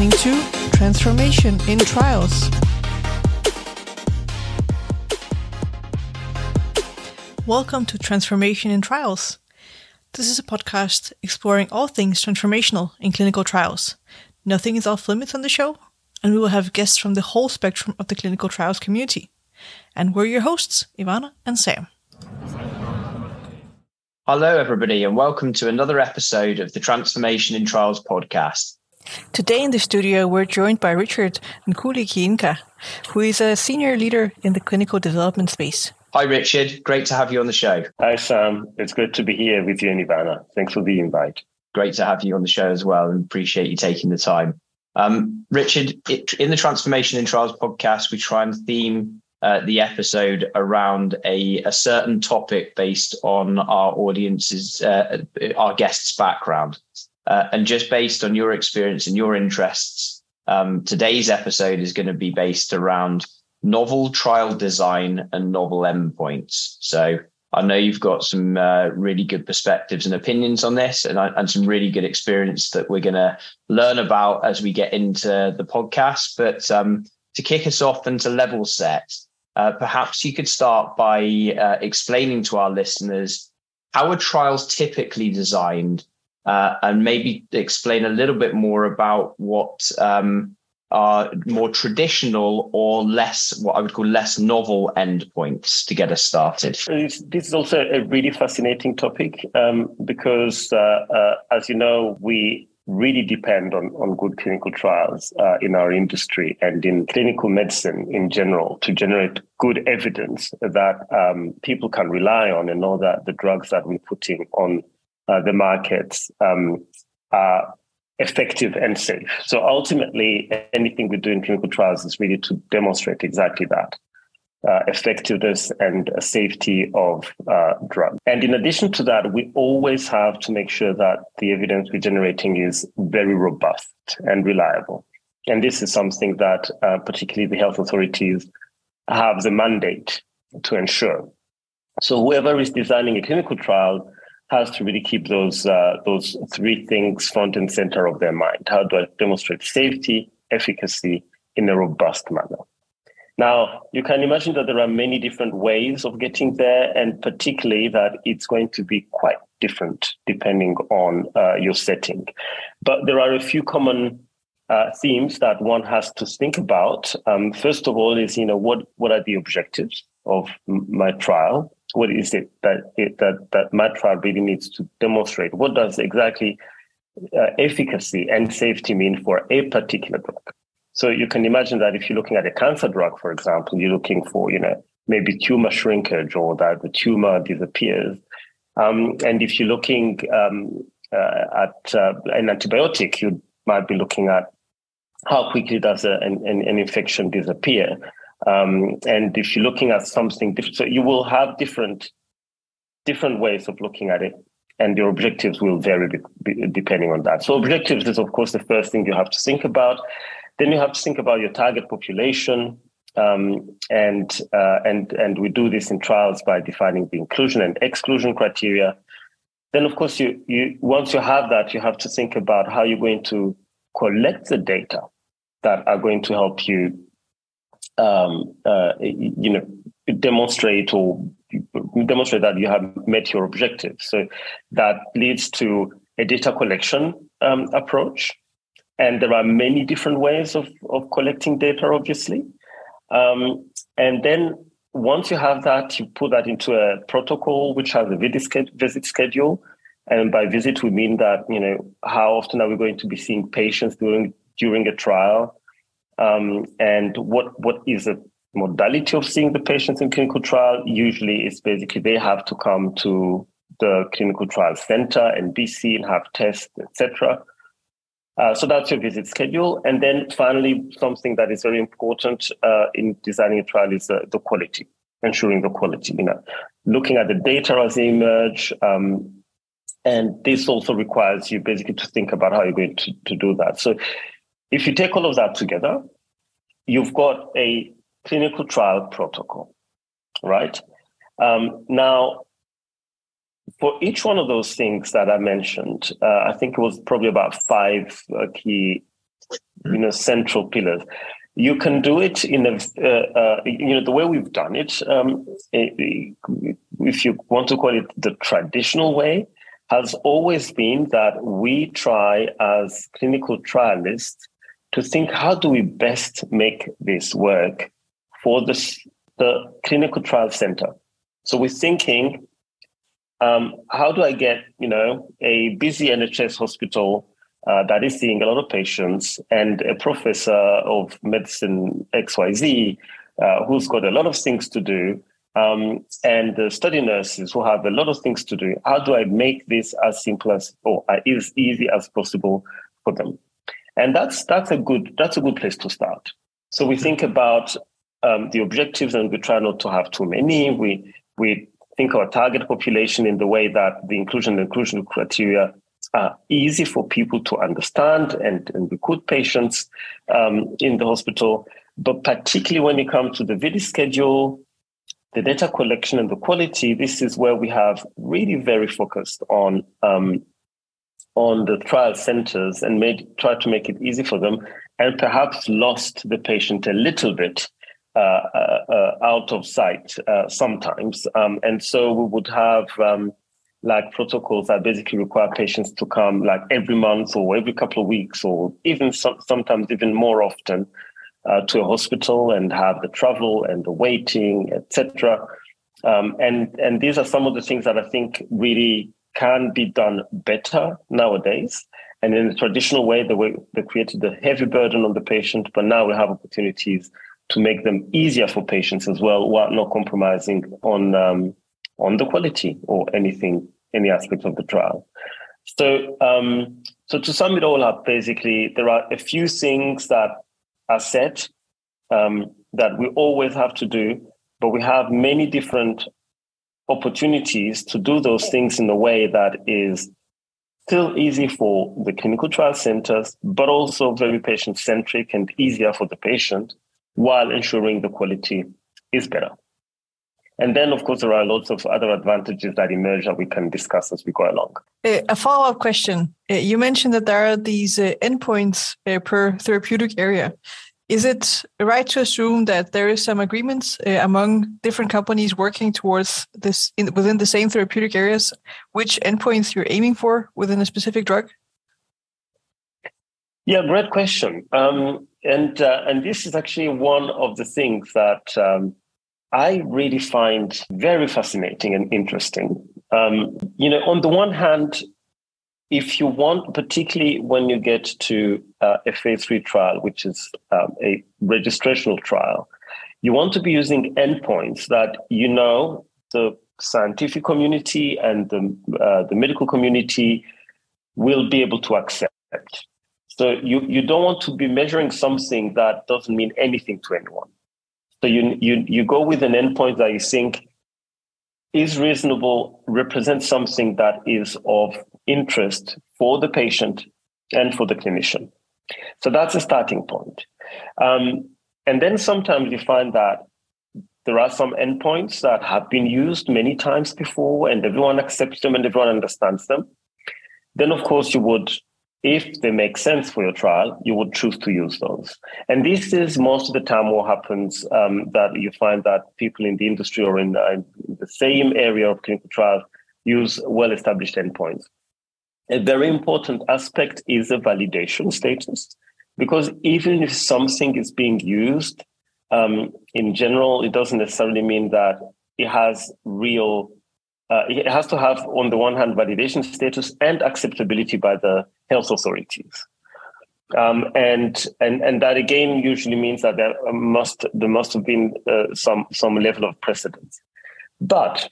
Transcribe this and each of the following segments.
listening to Transformation in Trials. Welcome to Transformation in Trials. This is a podcast exploring all things transformational in clinical trials. Nothing is off limits on the show, and we will have guests from the whole spectrum of the clinical trials community. And we're your hosts, Ivana and Sam. Hello, everybody, and welcome to another episode of the Transformation in Trials podcast. Today in the studio, we're joined by Richard Nkuli-Kiinka, who is a senior leader in the clinical development space. Hi, Richard. Great to have you on the show. Hi, Sam. It's good to be here with you and Ivana. Thanks for the invite. Great to have you on the show as well, and appreciate you taking the time. Richard, in the Transformation in Trials podcast, we try and theme the episode around a certain topic based on our audience's, our guests' background. And just based on your experience and your interests, today's episode is going to be based around novel trial design and novel endpoints. So I know you've got some really good perspectives and opinions on this, and some really good experience that we're going to learn about as we get into the podcast. But to kick us off and to level set, perhaps you could start by explaining to our listeners how are trials typically designed, and maybe explain a little bit more about what are more traditional or less, what I would call less novel endpoints to get us started. This is also a really fascinating topic because, as you know, we really depend on good clinical trials in our industry and in clinical medicine in general to generate good evidence that people can rely on and know that the drugs that we're putting on the markets are effective and safe. So ultimately, anything we do in clinical trials is really to demonstrate exactly that. Effectiveness and safety of drugs. And in addition to that, we always have to make sure that the evidence we're generating is very robust and reliable. And this is something that particularly the health authorities have the mandate to ensure. So whoever is designing a clinical trial has to really keep those three things front and center of their mind. How do I demonstrate safety, efficacy in a robust manner? Now, you can imagine that there are many different ways of getting there, and particularly that it's going to be quite different depending on your setting. But there are a few common themes that one has to think about. First of all is, what are the objectives of my trial? What is it that my trial really needs to demonstrate? What does exactly efficacy and safety mean for a particular drug? So you can imagine that if you're looking at a cancer drug, for example, you're looking for, maybe tumor shrinkage or that the tumor disappears. And if you're looking at an antibiotic, you might be looking at how quickly does an infection disappear. And if you're looking at something different, so you will have different ways of looking at it, and your objectives will vary depending on that. So objectives is, of course, the first thing you have to think about. Then you have to think about your target population, and we do this in trials by defining the inclusion and exclusion criteria. Then, of course, you once you have that, you have to think about how you're going to collect the data that are going to help you, demonstrate that you have met your objectives. So that leads to a data collection approach. And there are many different ways of collecting data, obviously. And then once you have that, you put that into a protocol, which has a visit schedule. And by visit, we mean that, how often are we going to be seeing patients during a trial? And what is the modality of seeing the patients in clinical trial? Usually it's basically they have to come to the clinical trial center and be seen, have tests, etc. So that's your visit schedule. And then finally, something that is very important in designing a trial is the quality, ensuring the quality, looking at the data as they emerge. And this also requires you basically to think about how you're going to do that. So if you take all of that together, you've got a clinical trial protocol, right? Now, for each one of those things that I mentioned, I think it was probably about five key central pillars. You can do it in the way we've done it. If you want to call it the traditional way, has always been that we try as clinical trialists to think, how do we best make this work for the clinical trial center? So we're thinking, how do I get, a busy NHS hospital that is seeing a lot of patients and a professor of medicine XYZ who's got a lot of things to do, and the study nurses who have a lot of things to do. How do I make this as simple as or as easy as possible for them? And that's a good place to start. So we think about the objectives, and we try not to have too many. We think our target population in the way that the inclusion and exclusion criteria are easy for people to understand and recruit patients in the hospital. But particularly when it comes to the visit schedule, the data collection and the quality, this is where we have really very focused on the trial centers and try to make it easy for them, and perhaps lost the patient a little bit out of sight sometimes. And so we would have protocols that basically require patients to come every month or every couple of weeks, or even sometimes even more often to a hospital, and have the travel and the waiting, etc. And these are some of the things that I think really can be done better nowadays. And in the traditional way, they created a heavy burden on the patient, but now we have opportunities to make them easier for patients as well, while not compromising on the quality or any aspect of the trial. So to sum it all up, basically, there are a few things that are set that we always have to do, but we have many different opportunities to do those things in a way that is still easy for the clinical trial centers, but also very patient-centric and easier for the patient, while ensuring the quality is better. And then, of course, there are lots of other advantages that emerge that we can discuss as we go along. A follow-up question. You mentioned that there are these endpoints per therapeutic area. Is it right to assume that there is some agreements among different companies working towards this within the same therapeutic areas, which endpoints you're aiming for within a specific drug? Yeah, great question. And this is actually one of the things that I really find very fascinating and interesting. On the one hand, if you want, particularly when you get to a phase 3 trial, which is a registrational trial, you want to be using endpoints that the scientific community and the medical community will be able to accept. So you don't want to be measuring something that doesn't mean anything to anyone. So you go with an endpoint that you think is reasonable, represents something that is of interest for the patient and for the clinician. So that's a starting point. And then sometimes you find that there are some endpoints that have been used many times before and everyone accepts them and everyone understands them. Then, of course, you would, if they make sense for your trial, you would choose to use those. And this is most of the time what happens, that you find that people in the industry or in the same area of clinical trials use well-established endpoints. A very important aspect is the validation status, because even if something is being used, in general, it doesn't necessarily mean that it has it has to have, on the one hand, validation status and acceptability by the health authorities. And that, again, usually means that there must have been some level of precedence. But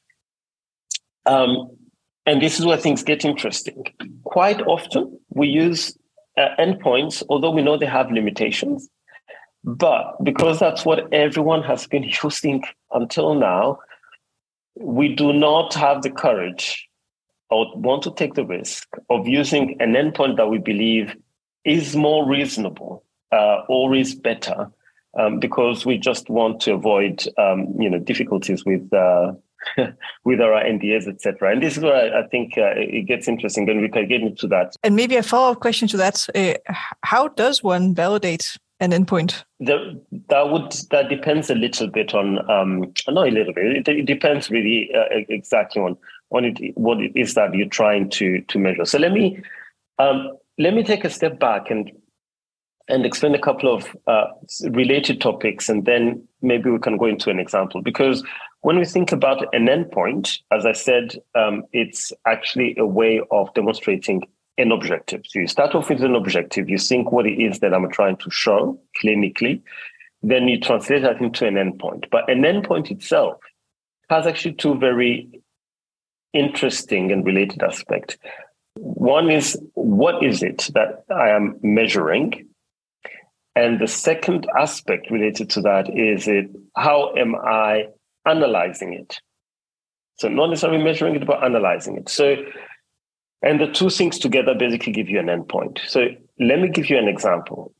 and this is where things get interesting. Quite often, we use endpoints, although we know they have limitations. But because that's what everyone has been using until now, we do not have the courage or want to take the risk of using an endpoint that we believe is more reasonable or is better, because we just want to avoid difficulties with with our NDAs, etc. And this is where I think it gets interesting, and we can get into that. And maybe a follow-up question to that: how does one validate an endpoint? That depends a little bit on not a little bit. It depends really exactly on what it is that you're trying to measure. So let me take a step back and explain a couple of related topics, and then maybe we can go into an example. Because when we think about an endpoint, as I said, it's actually a way of demonstrating an objective. So you start off with an objective, you think what it is that I'm trying to show clinically, then you translate that into an endpoint. But an endpoint itself has actually two very interesting and related aspects. One is, what is it that I am measuring? And the second aspect related to that is how am I analyzing it? So not necessarily measuring it, but analyzing it. So, and the two things together basically give you an endpoint. So let me give you an example.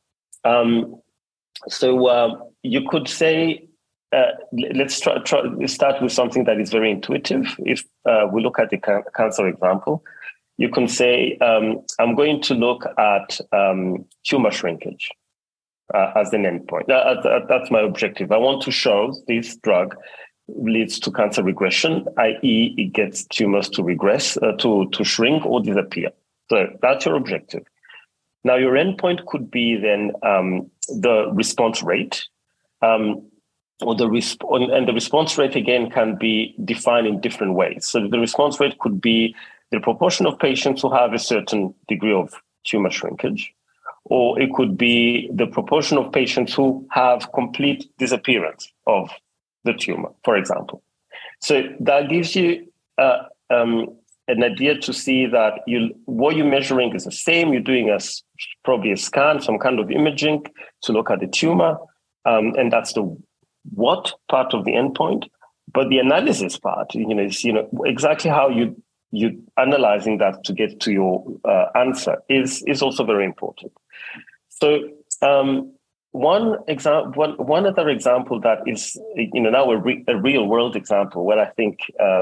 You could say, let's start with something that is very intuitive. If we look at the cancer example, you can say, I'm going to look at tumor shrinkage as an endpoint. That's my objective. I want to show this drug leads to cancer regression, i.e. it gets tumors to regress, to shrink or disappear. So that's your objective. Now your endpoint could be then the response rate, and the response rate again can be defined in different ways. So the response rate could be the proportion of patients who have a certain degree of tumor shrinkage, or it could be the proportion of patients who have complete disappearance of the tumor, for example. So that gives you an idea to see that what you're measuring is the same. You're doing probably a scan, some kind of imaging to look at the tumor, and that's the what part of the endpoint. But the analysis part, is exactly how you analyzing that to get to your answer is also very important. So one other example that is now a real world example where I think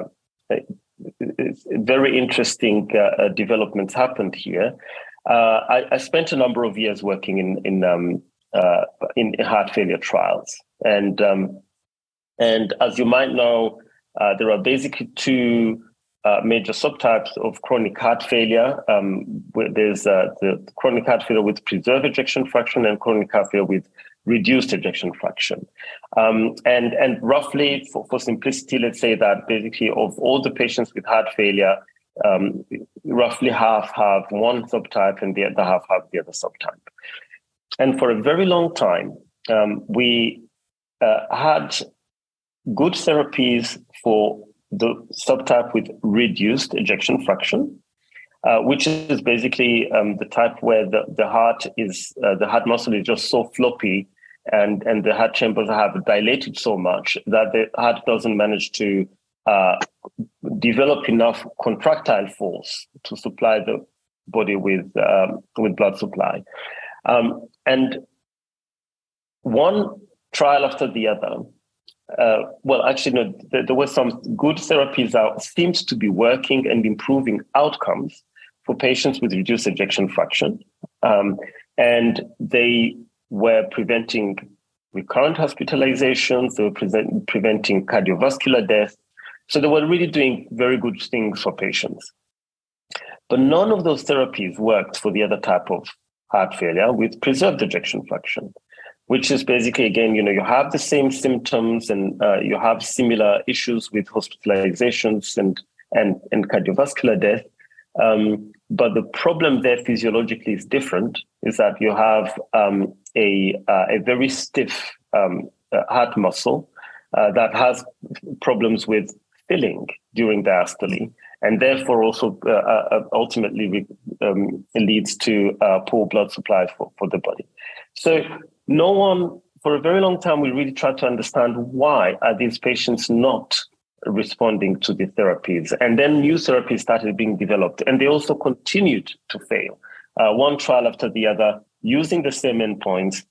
very interesting developments happened here. I spent a number of years working in heart failure trials, and as you might know, there are basically two major subtypes of chronic heart failure. There's the chronic heart failure with preserved ejection fraction and chronic heart failure with reduced ejection fraction. And roughly, for simplicity, let's say that basically of all the patients with heart failure, roughly half have one subtype and the other half have the other subtype. And for a very long time, we had good therapies for the subtype with reduced ejection fraction, which is basically the type where the heart muscle is just so floppy and the heart chambers have dilated so much that the heart doesn't manage to develop enough contractile force to supply the body with blood supply. And one trial after the other, there were some good therapies that seemed to be working and improving outcomes for patients with reduced ejection fraction. And they were preventing recurrent hospitalizations, they were preventing cardiovascular death. So they were really doing very good things for patients. But none of those therapies worked for the other type of heart failure with preserved ejection fraction, which is basically, again, you have the same symptoms and you have similar issues with hospitalizations and cardiovascular death. But the problem there physiologically is different, is that you have a very stiff heart muscle that has problems with filling during diastole, and therefore also ultimately leads to poor blood supply for the body. So no one, for a very long time, we really tried to understand why are these patients not responding to the therapies. And then new therapies started being developed, and they also continued to fail. One trial after the other, using the same endpoints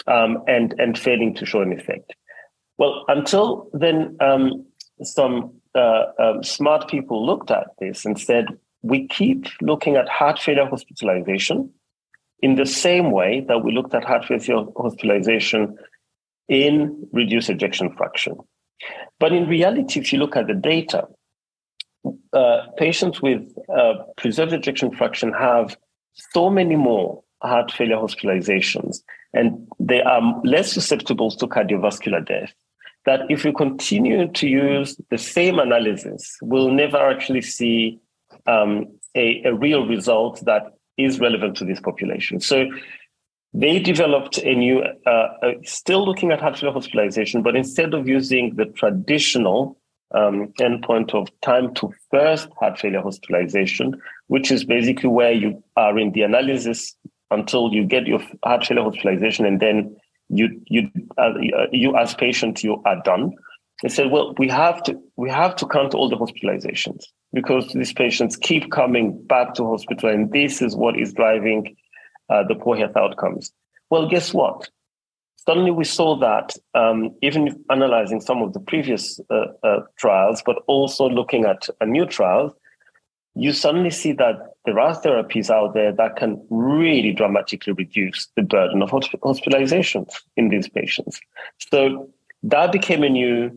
and failing to show an effect. Well, until then, some smart people looked at this and said, we keep looking at heart failure hospitalization in the same way that we looked at heart failure hospitalization in reduced ejection fraction. But in reality, if you look at the data, patients with preserved ejection fraction have so many more heart failure hospitalizations, and they are less susceptible to cardiovascular death, that if we continue to use the same analysis, we'll never actually see a real result that is relevant to this population. So they developed a new, still looking at heart failure hospitalization, but instead of using the traditional endpoint of time to first heart failure hospitalization, which is basically where you are in the analysis until you get your heart failure hospitalization, and then you as patient, you are done. They said, well, we have to count all the hospitalizations because these patients keep coming back to hospital, and this is what is driving the poor health outcomes. Well, guess what? Suddenly we saw that even analyzing some of the previous trials, but also looking at a new trial, you suddenly see that there are therapies out there that can really dramatically reduce the burden of hospitalizations in these patients. So that became a new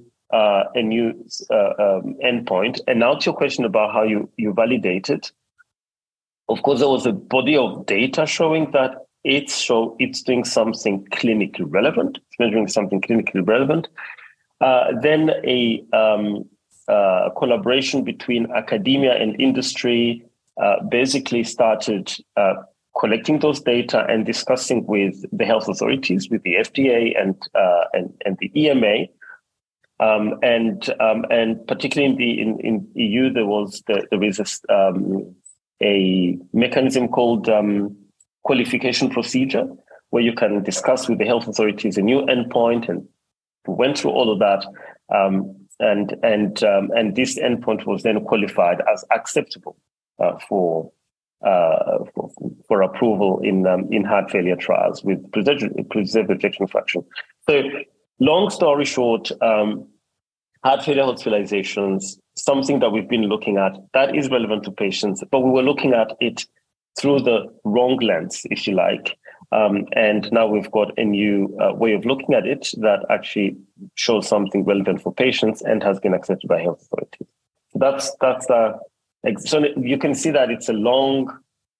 endpoint. And now to your question about how you validate it, of course, there was a body of data showing that it's doing something clinically relevant. It's measuring something clinically relevant. Then a collaboration between academia and industry basically started collecting those data and discussing with the health authorities, with the FDA and the EMA. And particularly in EU, there is a mechanism called qualification procedure, where you can discuss with the health authorities a new endpoint, and we went through all of that. And this endpoint was then qualified as acceptable for approval in heart failure trials with preserved ejection fraction. So, long story short, heart failure hospitalizations, something that we've been looking at that is relevant to patients, but we were looking at it through the wrong lens, if you like. And now we've got a new way of looking at it that actually shows something relevant for patients and has been accepted by health authorities. So you can see that it's a long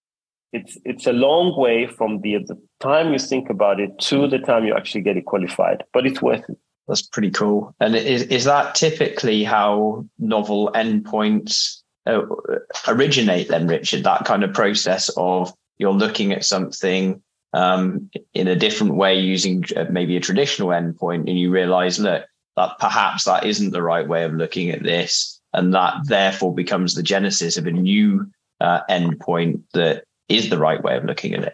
way from the time you think about it to the time you actually get it qualified, but it's worth it. That's pretty cool. And is that typically how novel endpoints originate then, Richard? That kind of process of you're looking at something in a different way using maybe a traditional endpoint, and you realize, look, that perhaps that isn't the right way of looking at this, and that therefore becomes the genesis of a new endpoint that is the right way of looking at it.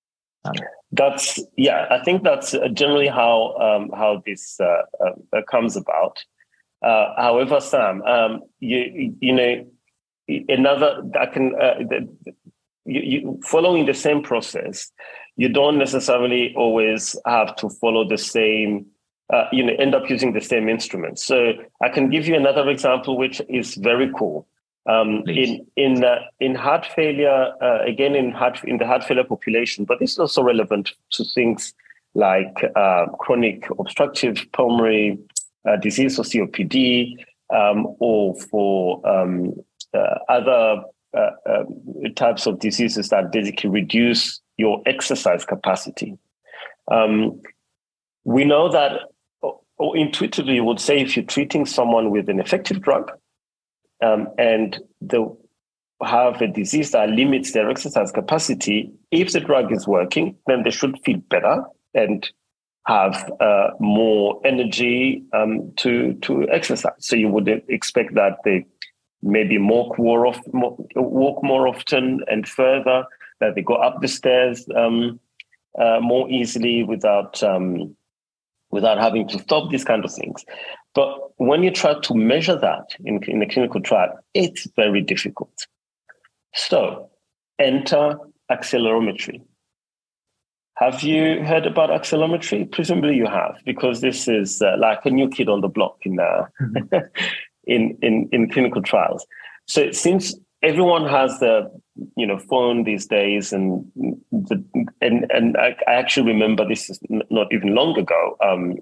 I think that's generally how this comes about. However, Sam, following the same process, you don't necessarily always have to follow the same, end up using the same instruments. So I can give you another example, which is very cool. In heart failure, again in the heart failure population, but this is also relevant to things like chronic obstructive pulmonary disease or COPD, or for other types of diseases that basically reduce your exercise capacity. We know that, or intuitively, you would say if you're treating someone with an effective drug, and they have a disease that limits their exercise capacity, if the drug is working, then they should feel better and have more energy to exercise. So you would expect that they maybe walk more often and further, that they go up the stairs more easily without having to stop, these kind of things. But when you try to measure that in a clinical trial, it's very difficult. So enter accelerometry. Have you heard about accelerometry? Presumably you have, because this is like a new kid on the block in clinical trials. So since everyone has the phone these days, and I actually remember this is not even long ago.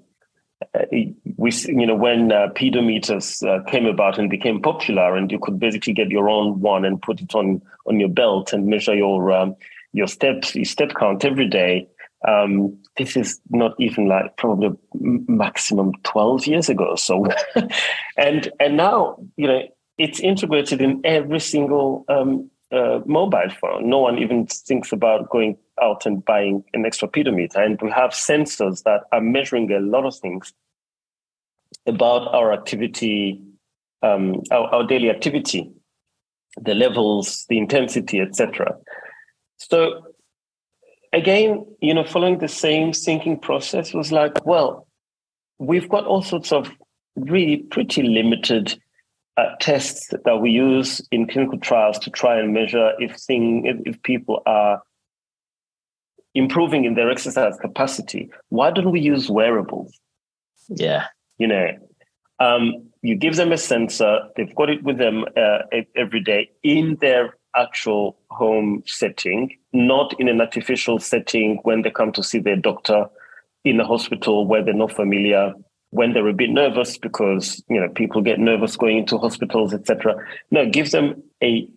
When pedometers came about and became popular, and you could basically get your own one and put it on your belt and measure your steps, your step count every day. This is not even like probably maximum 12 years ago. So, and now, it's integrated in every single mobile phone. No one even thinks about going out and buying an extra pedometer. And we have sensors that are measuring a lot of things about our activity, our daily activity, the levels, the intensity, etc. So again, following the same thinking process was like, well, we've got all sorts of really pretty limited tests that we use in clinical trials to try and measure if people are improving in their exercise capacity. Why don't we use wearables? Yeah. You give them a sensor, they've got it with them every day in their actual home setting, not in an artificial setting when they come to see their doctor in a hospital where they're not familiar, when they're a bit nervous because, people get nervous going into hospitals, etc. No, give them a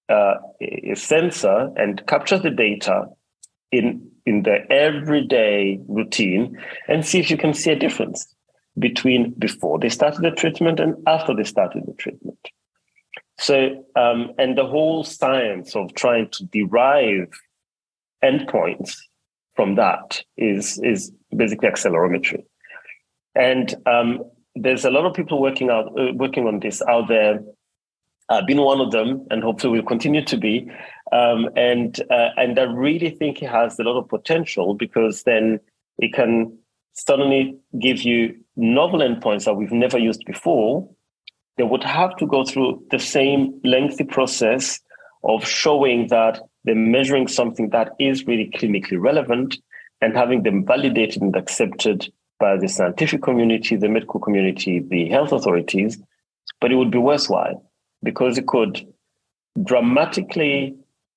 sensor and capture the data in their everyday routine and see if you can see a difference between before they started the treatment and after they started the treatment. So, and the whole science of trying to derive endpoints from that is basically accelerometry. And there's a lot of people working on this out there. I've been one of them, and hopefully will continue to be. And I really think it has a lot of potential, because then it can suddenly give you novel endpoints that we've never used before. They would have to go through the same lengthy process of showing that they're measuring something that is really clinically relevant and having them validated and accepted by the scientific community, the medical community, the health authorities. But it would be worthwhile, because it could dramatically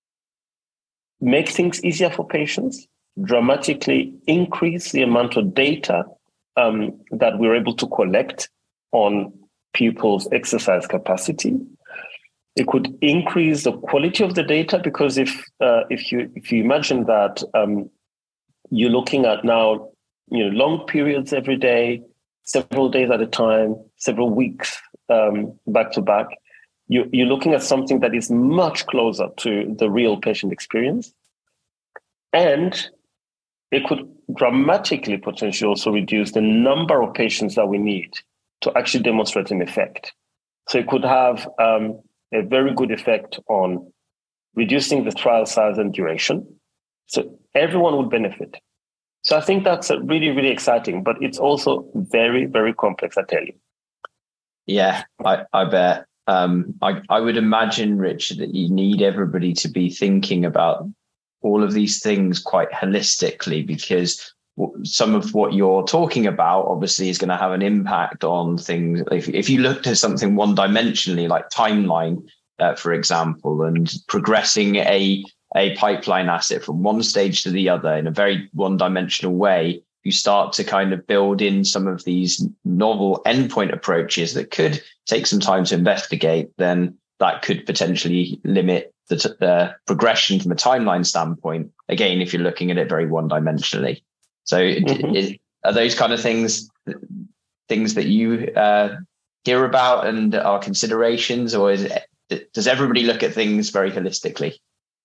make things easier for patients, dramatically increase the amount of data that we're able to collect on people's exercise capacity. It could increase the quality of the data, because if you imagine that you're looking at now long periods every day, several days at a time, several weeks back to back, you're looking at something that is much closer to the real patient experience. And it could dramatically potentially also reduce the number of patients that we need to actually demonstrate an effect. So it could have a very good effect on reducing the trial size and duration. So everyone would benefit. So I think that's really, really exciting, but it's also very, very complex, I tell you. Yeah, I bet. I would imagine, Richard, that you need everybody to be thinking about all of these things quite holistically, because some of what you're talking about obviously is going to have an impact on things. If you looked at something one-dimensionally, like timeline, for example, and progressing a pipeline asset from one stage to the other in a very one-dimensional way, you start to kind of build in some of these novel endpoint approaches that could take some time to investigate, then that could potentially limit the progression from a timeline standpoint. Again, if you're looking at it very one-dimensionally. So are those kind of things that you hear about and are considerations, or does everybody look at things very holistically?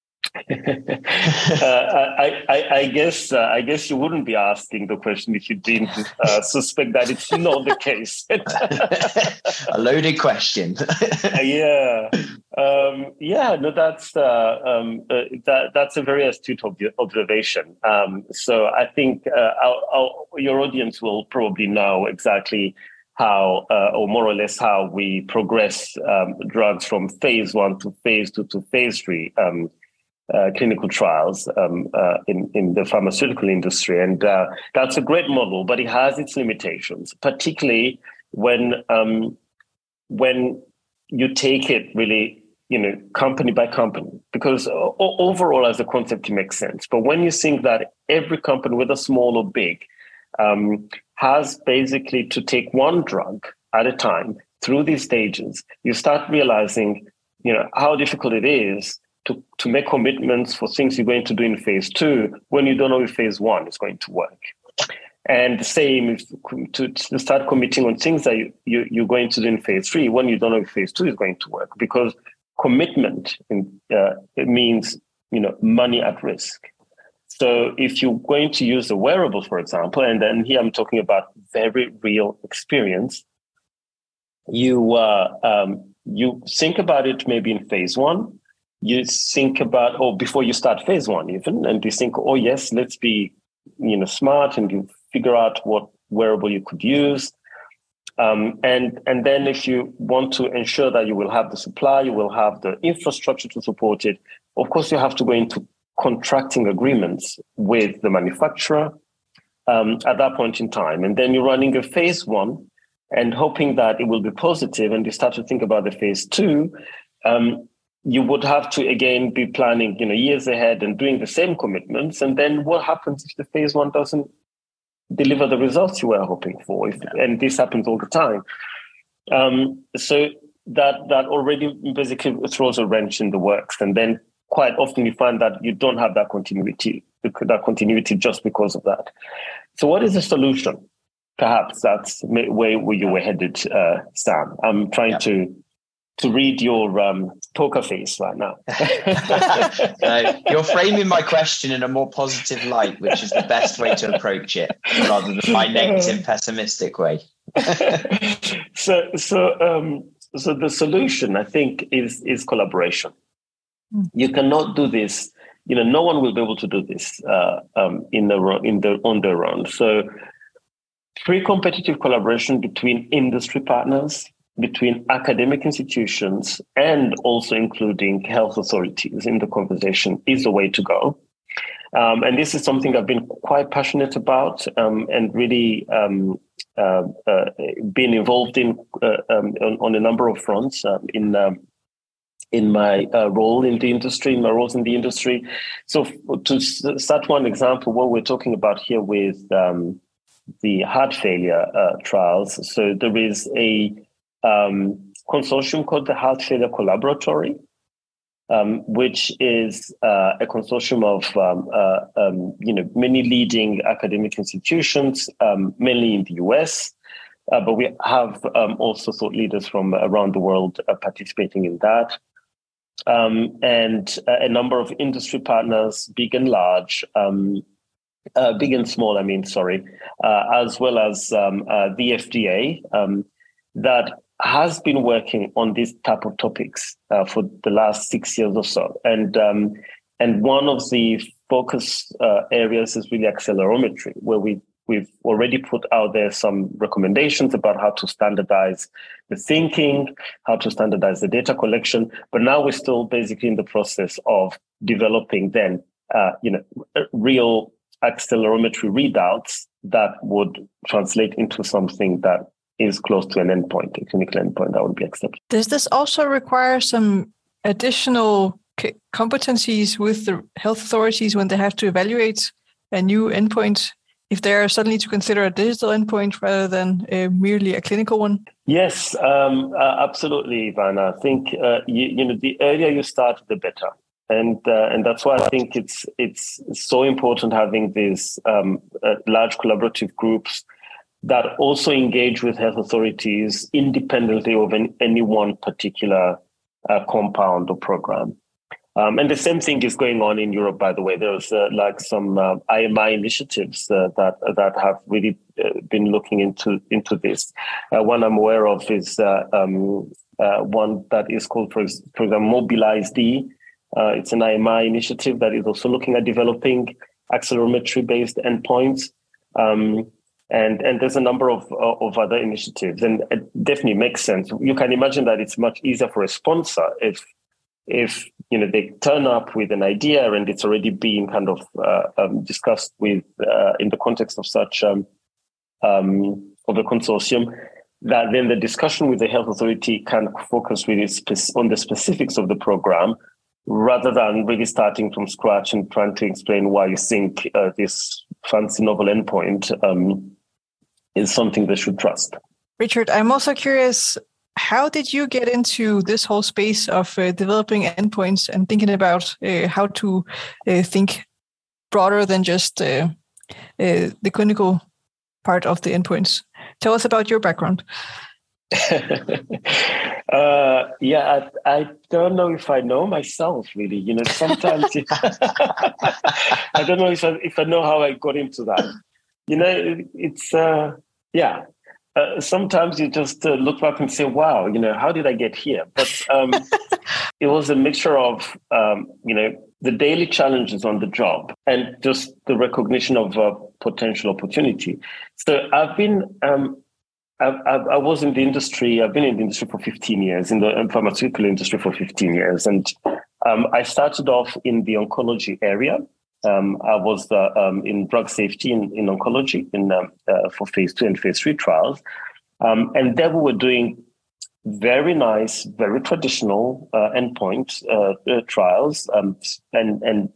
I guess you wouldn't be asking the question if you didn't suspect that it's not the case. A loaded question. No, that's a very astute observation. So I think your audience will probably know exactly how, or more or less how, we progress drugs from phase 1 to phase 2 to phase 3. Clinical trials in the pharmaceutical industry. And that's a great model, but it has its limitations, particularly when when you take it really, company by company, because overall as a concept, it makes sense. But when you think that every company, whether small or big, has basically to take one drug at a time through these stages, you start realizing, how difficult it is to make commitments for things you're going to do in phase 2 when you don't know if phase 1 is going to work. And the same is to start committing on things that you're going to do in phase 3 when you don't know if phase 2 is going to work, because commitment it means money at risk. So if you're going to use a wearable, for example, and then here I'm talking about very real experience, you think about it maybe in phase 1. You think about, or before you start phase 1 even, and you think, oh yes, let's be smart, and you figure out what wearable you could use. And then if you want to ensure that you will have the supply, you will have the infrastructure to support it, of course you have to go into contracting agreements with the manufacturer at that point in time. And then you're running a phase 1 and hoping that it will be positive, and you start to think about the phase 2. You would have to, again, be planning years ahead and doing the same commitments. And then what happens if the phase 1 doesn't deliver the results you were hoping for? And this happens all the time. So that already basically throws a wrench in the works. And then quite often you find that you don't have that continuity just because of that. So what is the solution? Perhaps that's where you were headed, Sam. I'm trying to read your poker face right now. You're framing my question in a more positive light, which is the best way to approach it, rather than my negative, pessimistic way. So the solution, I think, is collaboration. You cannot do this. No one will be able to do this on their own. So pre-competitive collaboration between industry partners, between academic institutions, and also including health authorities in the conversation is the way to go. And this is something I've been quite passionate about and really been involved in on a number of fronts in my role in the industry, in my roles in the industry. So to start one example, what we're talking about here with the heart failure trials. So there is a consortium called the Heart Failure Collaboratory, which is a consortium of many leading academic institutions, mainly in the US, but we have also thought leaders from around the world participating in that, and a number of industry partners, big and large, big and small, as well as the FDA, that has been working on these type of topics for the last 6 years or so. And one of the focus areas is really accelerometry, where we've already put out there some recommendations about how to standardize the thinking, how to standardize the data collection. But now we're still basically in the process of developing then, real accelerometry readouts that would translate into something that is close to an endpoint, a clinical endpoint that would be accepted. Does this also require some additional competencies with the health authorities when they have to evaluate a new endpoint, if they are suddenly to consider a digital endpoint rather than merely a clinical one? Yes, absolutely, Ivana. I think the earlier you start, the better. And that's why I think it's so important having these large collaborative groups that also engage with health authorities independently of any one particular compound or program. And the same thing is going on in Europe, by the way. There's some IMI initiatives that have really been looking into this. One I'm aware of is one that is called, for example, Mobilize-D. It's an IMI initiative that is also looking at developing accelerometry-based endpoints. And there's a number of other initiatives, and it definitely makes sense. You can imagine that it's much easier for a sponsor if they turn up with an idea and it's already been kind of discussed with in the context of such of a consortium. that then the discussion with the health authority can focus really on the specifics of the program, rather than really starting from scratch and trying to explain why you think this fancy novel endpoint is something they should trust. Richard, I'm also curious, how did you get into this whole space of developing endpoints and thinking about how to think broader than just the clinical part of the endpoints? Tell us about your background. I don't know if I know myself really. Sometimes I don't know if I know how I got into that. It's sometimes you just look back and say, "Wow, how did I get here?" But it was a mixture of the daily challenges on the job and just the recognition of potential opportunity. So I've been. I was in the industry. I've been in the industry for 15 years, in the pharmaceutical industry for 15 years. And I started off in the oncology area. I was in drug safety in oncology for phase 2 and phase 3 trials. And there we were doing very nice, very traditional endpoint trials. In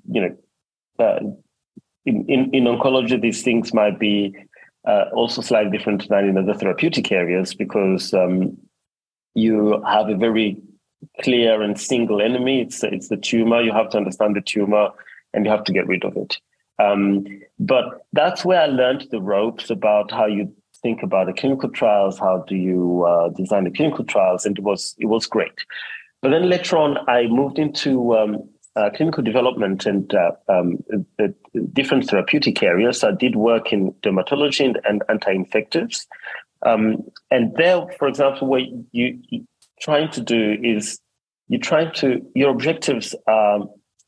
oncology, these things might be also slightly different than in other therapeutic areas, because you have a very clear and single enemy. It's the tumor. You have to understand the tumor and you have to get rid of it. But that's where I learned the ropes about how you think about the clinical trials, how do you design the clinical trials, and it was great. But then later on, I moved into clinical development and different therapeutic areas. So I did work in dermatology and anti-infectives. And there, for example, what you're trying to do is your objectives are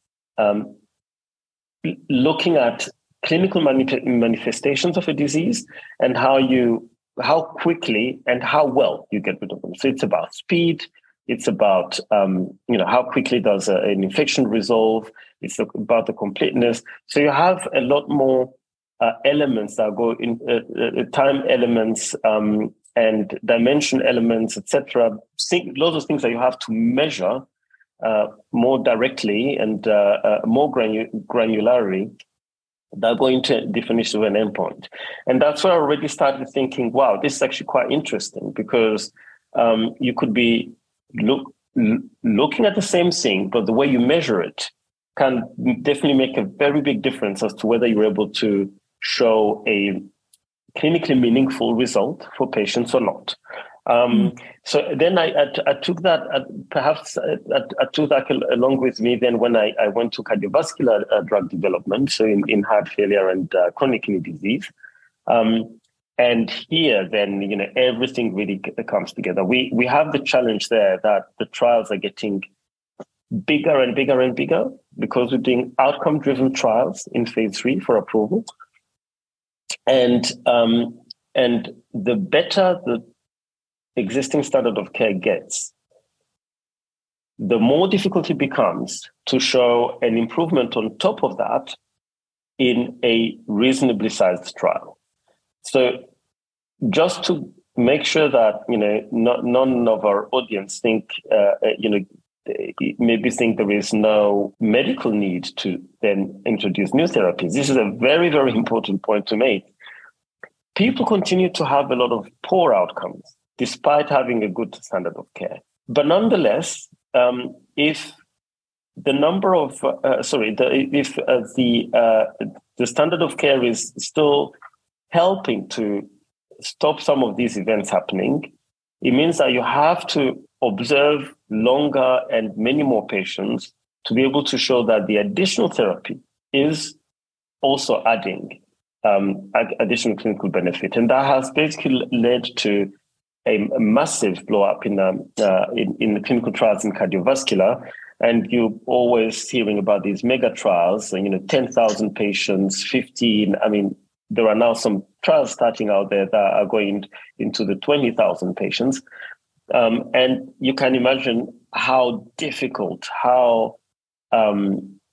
looking at clinical manifestations of a disease and how quickly and how well you get rid of them. So it's about speed. It's about how quickly does an infection resolve. It's about the completeness. So you have a lot more elements that go in time elements and dimension elements, etc. Lots of things that you have to measure more directly and more granularly that go into definition of an endpoint. And that's where I already started thinking, wow, this is actually quite interesting, because you could be looking at the same thing, but the way you measure it can definitely make a very big difference as to whether you're able to show a clinically meaningful result for patients or not. So then I took that, I took that along with me then when I went to cardiovascular drug development, so in heart failure and chronic kidney disease. And here, then, everything really comes together. We have the challenge there that the trials are getting bigger and bigger and bigger because we're doing outcome-driven trials in phase 3 for approval. And the better the existing standard of care gets, the more difficult it becomes to show an improvement on top of that in a reasonably sized trial. So just to make sure that, none of our audience think, maybe think there is no medical need to then introduce new therapies. This is a very, very important point to make. People continue to have a lot of poor outcomes despite having a good standard of care. But nonetheless, if the number of the standard of care is still helping to stop some of these events happening, it means that you have to observe longer and many more patients to be able to show that the additional therapy is also adding additional clinical benefit. And that has basically led to a massive blow up in the clinical trials in cardiovascular. And you're always hearing about these mega trials, 10,000 patients, 15. I mean, there are now some trials starting out there that are going into the 20,000 patients. And you can imagine how difficult, how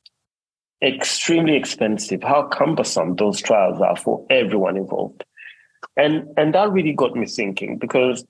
extremely expensive, how cumbersome those trials are for everyone involved. And that really got me thinking, because,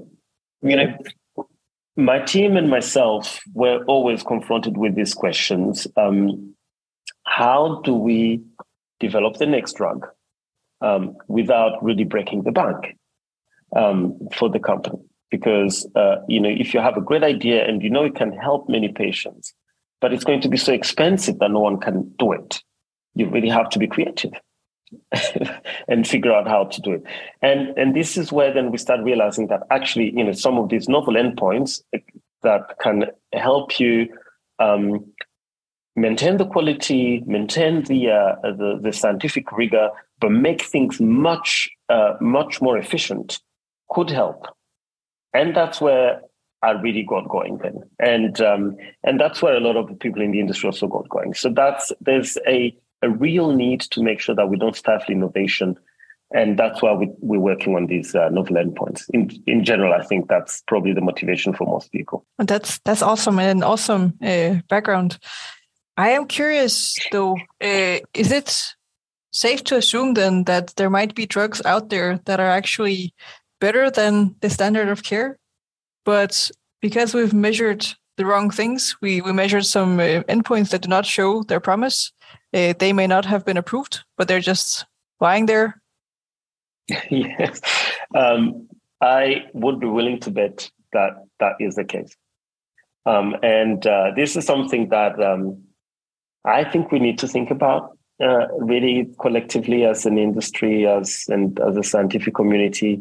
my team and myself were always confronted with these questions. How do we develop the next drug without really breaking the bank for the company? Because, if you have a great idea and it can help many patients, but it's going to be so expensive that no one can do it, you really have to be creative and figure out how to do it. And this is where then we start realizing that actually, some of these novel endpoints that can help you maintain the quality, maintain the scientific rigor, but make things much more efficient could help. And that's where I really got going then. And that's where a lot of the people in the industry also got going. So there's a real need to make sure that we don't stifle innovation. And that's why we're working on these novel endpoints. In general, I think that's probably the motivation for most people. That's awesome, and an awesome background. I am curious, though, is it safe to assume then that there might be drugs out there that are actually better than the standard of care, but because we've measured the wrong things, we measured some endpoints that do not show their promise, they may not have been approved, but they're just lying there? Yes. I would be willing to bet that is the case. And this is something that I think we need to think about really collectively as an industry, as a scientific community.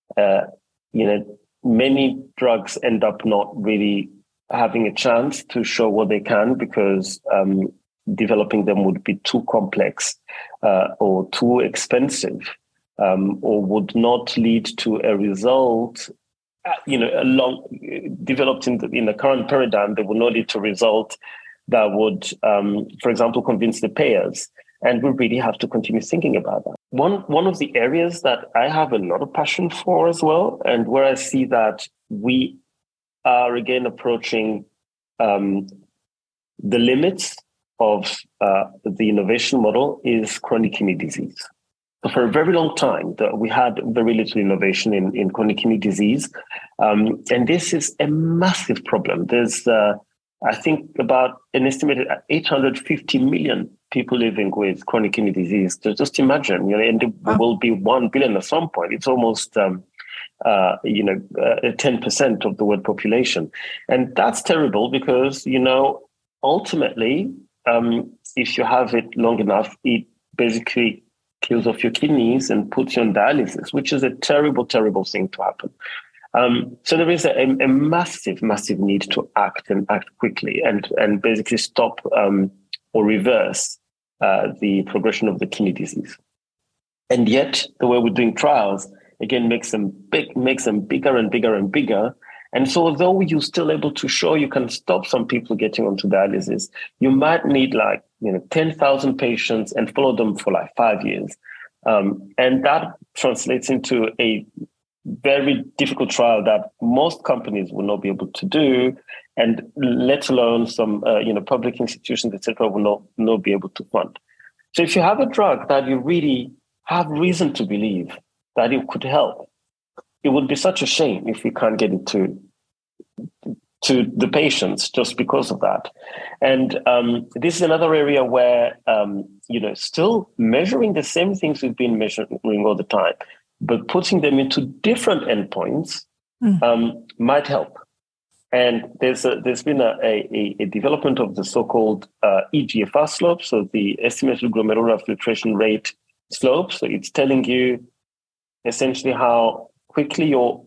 Many drugs end up not really having a chance to show what they can because developing them would be too complex or too expensive, or would not lead to a result. Developed in the current paradigm, they would not lead to a result that would, for example, convince the payers. And we really have to continue thinking about that. One of the areas that I have a lot of passion for as well, and where I see that we are again approaching the limits of the innovation model, is chronic kidney disease. So for a very long time, we had very little innovation in chronic kidney disease. And this is a massive problem. There's, I think, about an estimated 850 million people living with chronic kidney disease. So just imagine, and there will be 1 billion at some point. It's almost, 10% of the world population. And that's terrible because, ultimately, if you have it long enough, it basically kills off your kidneys and puts you on dialysis, which is a terrible, terrible thing to happen. So there is a massive, massive need to act quickly and basically stop or reverse the progression of the kidney disease. And yet, the way we're doing trials, again, makes them bigger and bigger and bigger. And so although you're still able to show you can stop some people getting onto dialysis, you might need 10,000 patients and follow them for 5 years. And that translates into a very difficult trial that most companies will not be able to do, and let alone some public institutions, etc., will not be able to fund. So if you have a drug that you really have reason to believe that it could help, it would be such a shame if we can't get it to the patients just because of that. And this is another area where still measuring the same things we've been measuring all the time, but putting them into different endpoints might help. And there's been a development of the so-called eGFR slope, so the estimated glomerular filtration rate slope. So it's telling you essentially how quickly your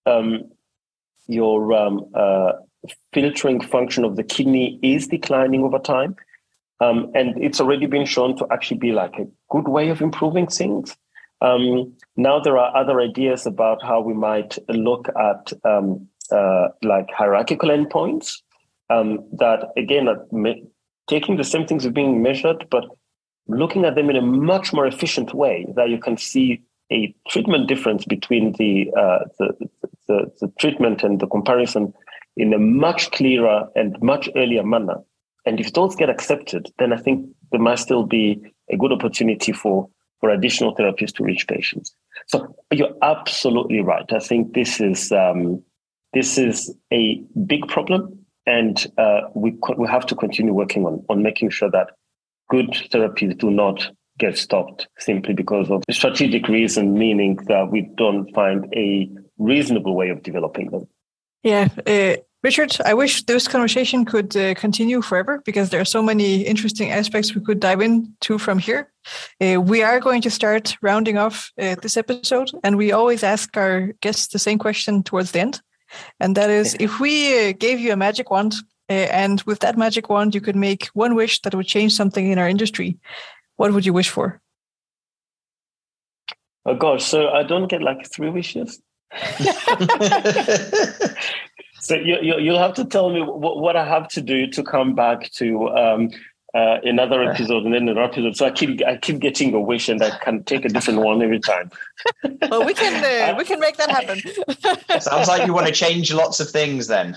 filtering function of the kidney is declining over time. And it's already been shown to actually be a good way of improving things. Now there are other ideas about how we might look at hierarchical endpoints that, again, are taking the same things are being measured, but looking at them in a much more efficient way, that you can see a treatment difference between the treatment and the comparison in a much clearer and much earlier manner. And if those get accepted, then I think there might still be a good opportunity for additional therapies to reach patients. So you're absolutely right. I think this is a big problem, and we have to continue working on making sure that good therapies do not get stopped simply because of strategic reason, meaning that we don't find a reasonable way of developing them. Yeah. Richard, I wish this conversation could continue forever because there are so many interesting aspects we could dive into from here. We are going to start rounding off this episode, and we always ask our guests the same question towards the end. And that is, if we gave you a magic wand, and with that magic wand, you could make one wish that would change something in our industry, what would you wish for? Oh, gosh. So I don't get like 3 wishes? So you'll have to tell me what I have to do to come back to another episode and then another episode. So I keep getting a wish, and I can take a different one every time. Well, we can make that happen. Sounds like you want to change lots of things then.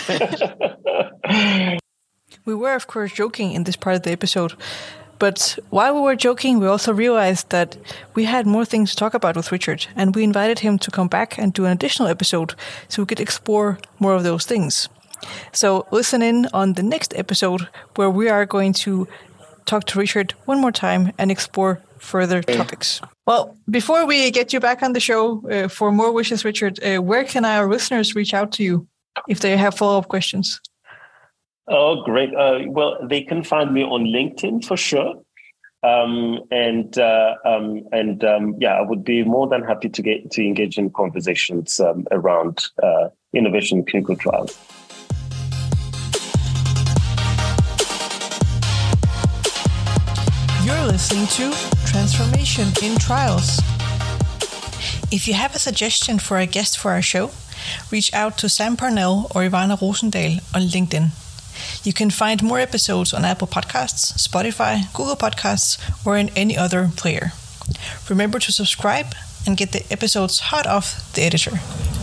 We were, of course, joking in this part of the episode. But while we were joking, we also realized that we had more things to talk about with Richard, and we invited him to come back and do an additional episode so we could explore more of those things. So listen in on the next episode where we are going to talk to Richard one more time and explore further topics. Well, before we get you back on the show for more wishes, Richard, where can our listeners reach out to you if they have follow-up questions? Oh, great. Well, they can find me on LinkedIn for sure. I would be more than happy to engage in conversations around innovation in clinical trials. You're listening to Transformation in Trials. If you have a suggestion for a guest for our show, reach out to Sam Parnell or Ivana Rosendahl on LinkedIn. You can find more episodes on Apple Podcasts, Spotify, Google Podcasts, or in any other player. Remember to subscribe and get the episodes hot off the editor.